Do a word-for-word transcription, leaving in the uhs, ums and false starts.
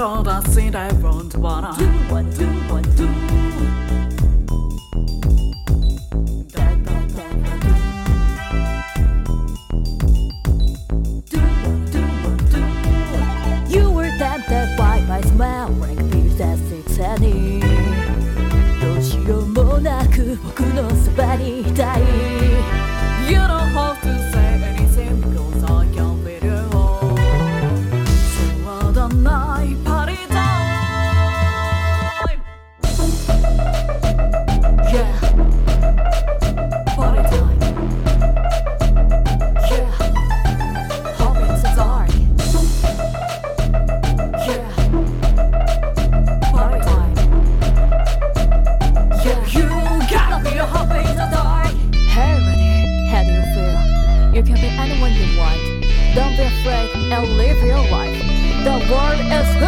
all the things I won't wanna do what do what do. Da, da, da, da, do. Do what do what do. You were that that white my smile like beers at six any. どうしようもなく僕のそばにいたい。 You don't have to say anything because I can feel you. そうだないパリタイム Yeah Party time Yeah Hope it's dark Yeah Party time Yeah You gotta be a hope in the dark. Hey buddy, how do you feel? You can be anyone you want. Don't be afraid and live your life. The world is